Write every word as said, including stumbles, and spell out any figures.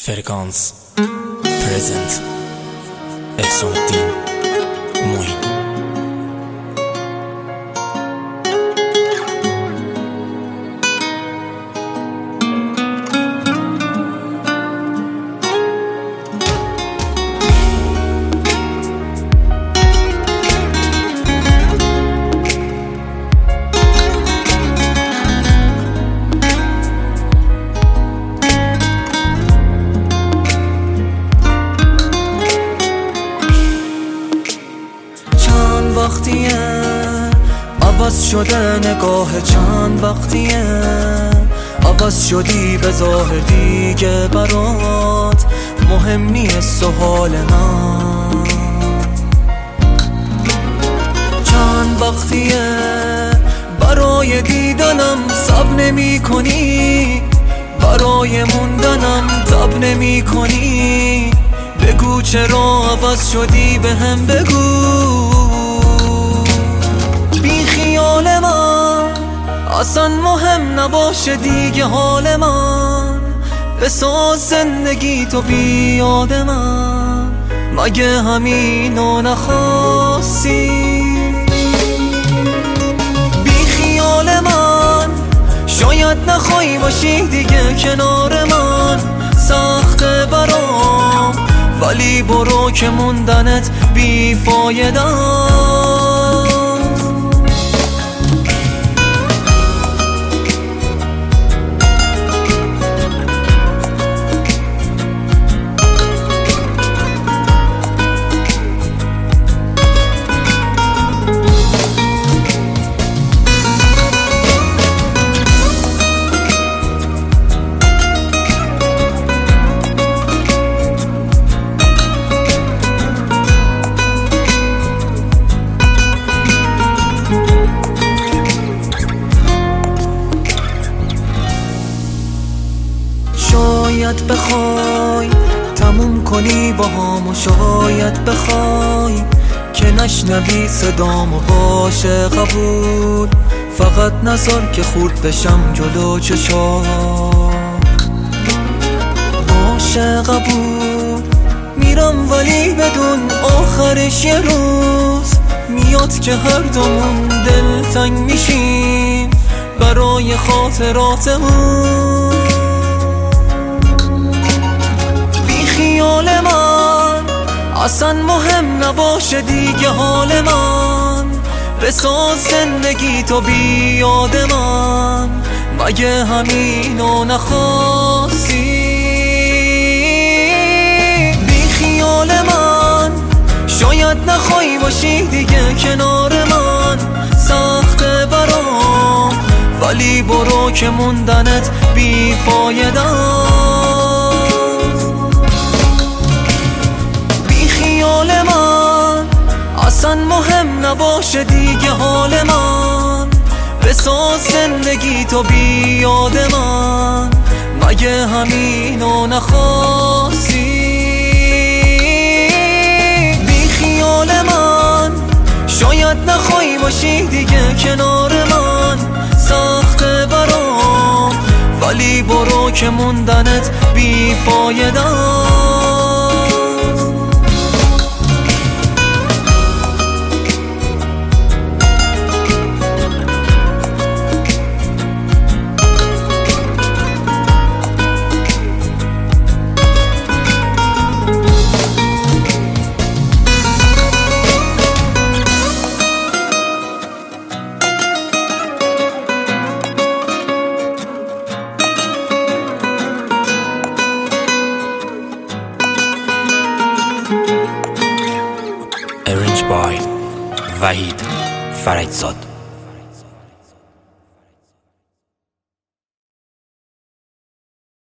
فرکانس پرزنت احسان الدین معین. وقتیه عوض شده نگاه، چند وقتیه عوض شدی به ظاهر، دیگه برات مهم نیست و حال من. چند وقتیه برای دیدنم صبر نمی کنی، برای موندنم تب نمی کنی. بگو چرا عوض شدی، به هم بگو. بی خیال من اصلا مهم نباشه دیگه حال من، بساز زندگی تو بی یاد من. مگه همینو نخواستی؟ بی خیال من شاید نخوای باشی دیگه کنار من، سخته برام ولی برو که موندنت بی فایده. شاید بخوای تموم کنی با هم و شاید بخوای که نشنوی صدامو، باشه قبول. فقط نذار که خورد بشم جلو چشات، باشه قبول. میرم ولی بدون آخرش یه روز میاد که هر دومون دلتنگ میشیم برای خاطراتمون. خیال من اصلا مهم نباشه دیگه حال من، بساز زندگی تو بی یاد من. مگه همینو نخواستی؟ بی خیال من شاید نخوای باشی دیگه کنار من، سخته برام ولی برو که موندنت بی فایده. اصلا مهم نباشه دیگه حال من، بساز زندگی تو بی یاد من. مگه همینو نخواستی؟ بی خیال من شاید نخوای باشی دیگه کنار من، سخته برام ولی برو که موندنت بی فایده. Arranged by وحید فرجزاد.